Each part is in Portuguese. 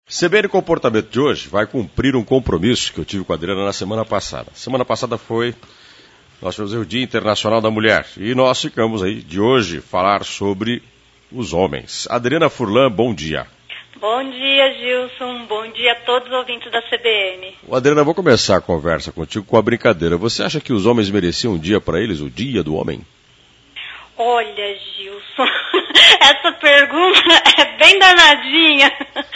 CBN Comportamento de hoje vai cumprir um compromisso que eu tive com a Adriana na semana passada. Semana passada nós tivemos o Dia Internacional da Mulher e nós ficamos aí de hoje falar sobre os homens. Adriana Furlan, bom dia. Bom dia, Gilson. Bom dia a todos os ouvintes da CBN. Adriana, vou começar a conversa contigo com a brincadeira. Você acha que os homens mereciam um dia para eles, o Dia do Homem? Olha, Gilson, essa pergunta é bem danadinha.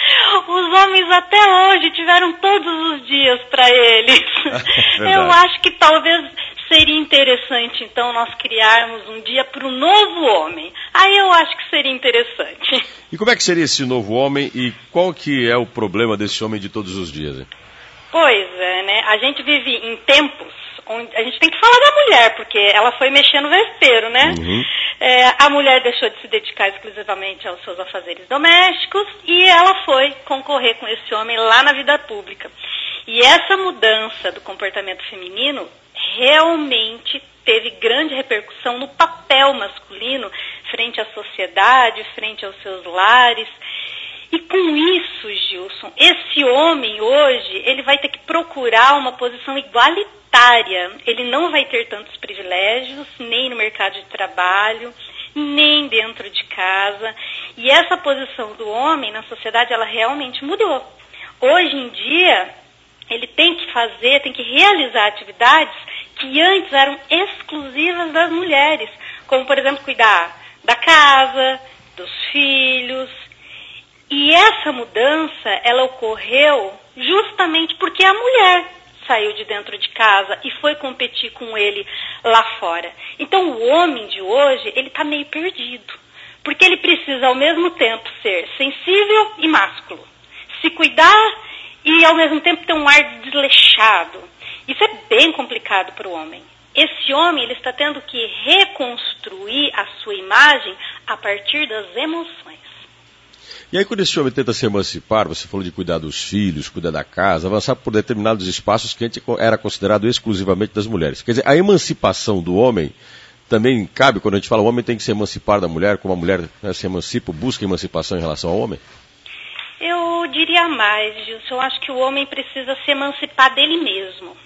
Os homens até hoje tiveram todos os dias para eles. Eu acho que talvez seria interessante, então, nós criarmos um dia para o novo homem. Aí eu acho que seria interessante. E como é que seria esse novo homem e qual que é o problema desse homem de todos os dias, hein? Pois é, né? A gente vive em tempos onde a gente tem que falar da mulher, porque ela foi mexer no vespeiro, né? Uhum. A mulher deixou de se dedicar exclusivamente aos seus afazeres domésticos e ela foi concorrer com esse homem lá na vida pública. E essa mudança do comportamento feminino realmente teve grande repercussão no papel masculino frente à sociedade, frente aos seus lares. E com isso, Gilson, esse homem hoje, ele vai ter que procurar uma posição igualitária. Ele não vai ter tantos privilégios, nem no mercado de trabalho, nem dentro de casa. E essa posição do homem na sociedade, ela realmente mudou. Hoje em dia, ele tem que realizar atividades que antes eram exclusivas das mulheres, como, por exemplo, cuidar da casa, dos filhos. E essa mudança, ela ocorreu justamente porque a mulher saiu de dentro de casa e foi competir com ele lá fora. Então, o homem de hoje, ele está meio perdido, porque ele precisa, ao mesmo tempo, ser sensível e másculo, se cuidar e, ao mesmo tempo, ter um ar desleixado. Isso é bem complicado para o homem. Esse homem, ele está tendo que reconstruir a sua imagem a partir das emoções. E aí, quando esse homem tenta se emancipar, você falou de cuidar dos filhos, cuidar da casa, avançar por determinados espaços que antes era considerado exclusivamente das mulheres. Quer dizer, a emancipação do homem também cabe, quando a gente fala o homem tem que se emancipar da mulher, como a mulher se emancipa, busca emancipação em relação ao homem? Eu diria mais, Gilson. Eu acho que o homem precisa se emancipar dele mesmo.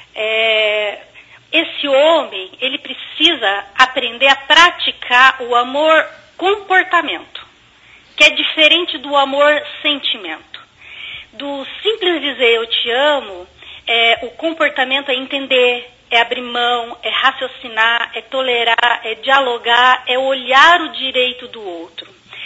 Esse homem, ele precisa aprender a praticar o amor comportamento, que é diferente do amor-sentimento. Do simples dizer eu te amo, o comportamento é entender, é abrir mão, é raciocinar, é tolerar, é dialogar, é olhar o direito do outro.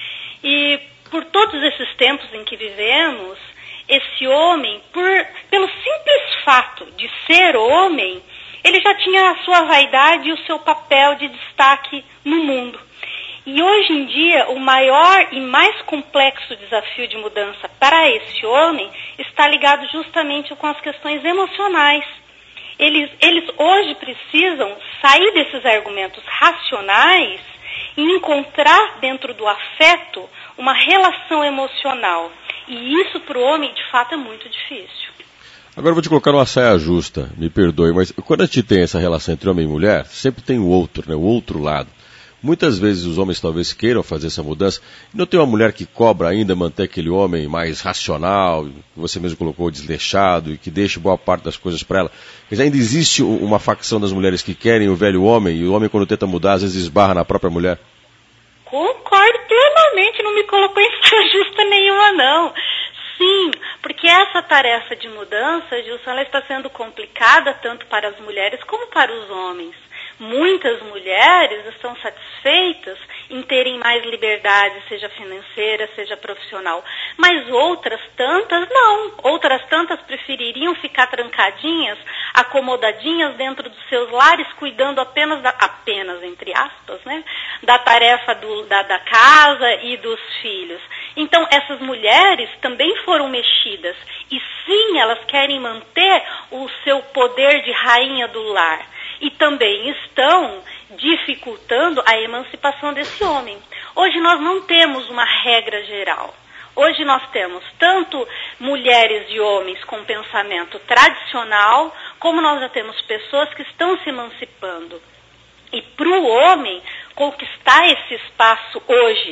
E por todos esses tempos em que vivemos, esse homem, pelo simples fato de ser homem, ele já tinha a sua vaidade e o seu papel de destaque no mundo. E hoje em dia, o maior e mais complexo desafio de mudança para esse homem está ligado justamente com as questões emocionais. Eles hoje precisam sair desses argumentos racionais e encontrar dentro do afeto uma relação emocional. E isso para o homem, de fato, é muito difícil. Agora eu vou te colocar numa saia justa, me perdoe, mas quando a gente tem essa relação entre homem e mulher, sempre tem o outro, né, o outro lado. Muitas vezes os homens talvez queiram fazer essa mudança, e não tem uma mulher que cobra ainda manter aquele homem mais racional, que você mesmo colocou, desleixado, e que deixa boa parte das coisas para ela. Quer dizer, ainda existe uma facção das mulheres que querem o velho homem, e o homem quando tenta mudar, às vezes esbarra na própria mulher. Concordo plenamente, não me colocou em saia justa nenhuma, não. Sim, porque essa tarefa de mudança, Gilson, ela está sendo complicada tanto para as mulheres como para os homens. Muitas mulheres estão satisfeitas em terem mais liberdade, seja financeira, seja profissional. Mas outras tantas não. Outras tantas prefeririam ficar trancadinhas, acomodadinhas dentro dos seus lares, cuidando apenas entre aspas, né, da tarefa da casa e dos filhos. Então, essas mulheres também foram mexidas. E sim, elas querem manter o seu poder de rainha do lar. E também estão dificultando a emancipação desse homem. Hoje nós não temos uma regra geral. Hoje nós temos tanto mulheres e homens com pensamento tradicional, como nós já temos pessoas que estão se emancipando. E para o homem conquistar esse espaço hoje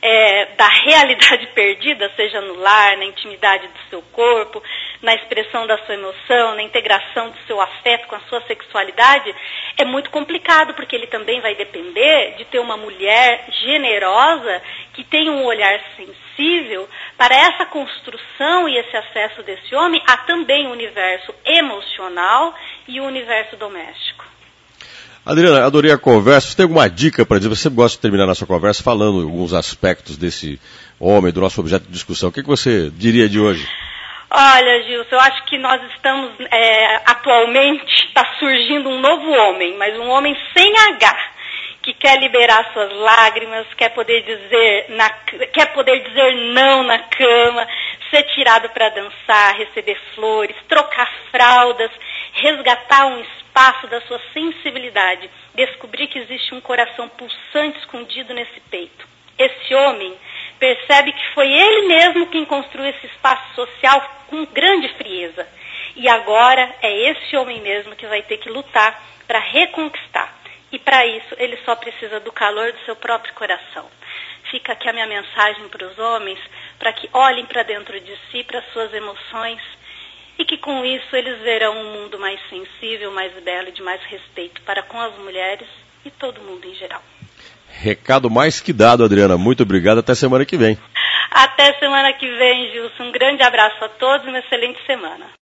da realidade perdida, seja no lar, na intimidade do seu corpo, na expressão da sua emoção, na integração do seu afeto com a sua sexualidade, é muito complicado, porque ele também vai depender de ter uma mulher generosa que tenha um olhar sensível para essa construção e esse acesso desse homem a também o universo emocional e o universo doméstico. Adriana, adorei a conversa. Você tem alguma dica para dizer? Você gosta de terminar nossa conversa falando alguns aspectos desse homem, do nosso objeto de discussão. O que você diria de hoje? Olha, Gilson, eu acho que nós estamos, atualmente, está surgindo um novo homem, mas um homem sem H, que quer liberar suas lágrimas, quer poder dizer não na cama, ser tirado para dançar, receber flores, trocar fraldas, resgatar um espaço da sua sensibilidade, descobrir que existe um coração pulsante escondido nesse peito. Esse homem percebe que foi ele mesmo quem construiu esse espaço social com grande frieza. E agora é esse homem mesmo que vai ter que lutar para reconquistar. E para isso ele só precisa do calor do seu próprio coração. Fica aqui a minha mensagem para os homens, para que olhem para dentro de si, para suas emoções, e que com isso eles verão um mundo mais sensível, mais belo e de mais respeito para com as mulheres e todo mundo em geral. Recado mais que dado, Adriana. Muito obrigado. Até semana que vem. Até semana que vem, Gilson. Um grande abraço a todos e uma excelente semana.